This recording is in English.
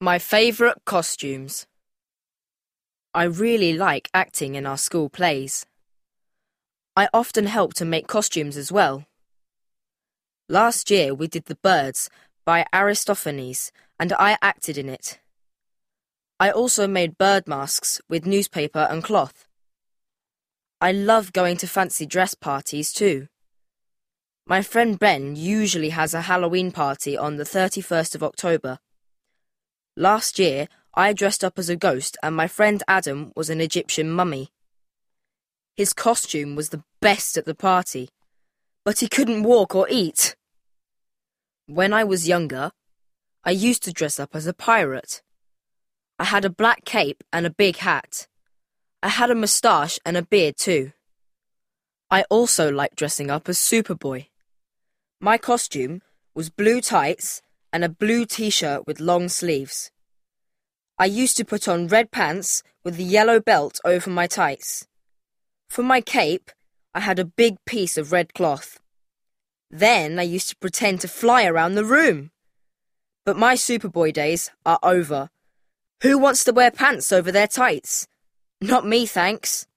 My favourite costumes. I really like acting in our school plays. I often help to make costumes as well. Last year we did The Birds by Aristophanes and I acted in it. I also made bird masks with newspaper and cloth. I love going to fancy dress parties too. My friend Ben usually has a Halloween party on the 31st of October. Last year, I dressed up as a ghost and my friend Adam was an Egyptian mummy. His costume was the best at the party, but he couldn't walk or eat. When I was younger, I used to dress up as a pirate. I had a black cape and a big hat. I had a moustache and a beard too. I also liked dressing up as Superboy. My costume was blue tights and a blue t-shirt with long sleeves. I used to put on red pants with a yellow belt over my tights. For my cape, I had a big piece of red cloth. Then I used to pretend to fly around the room. But my Superboy days are over. Who wants to wear pants over their tights? Not me, thanks.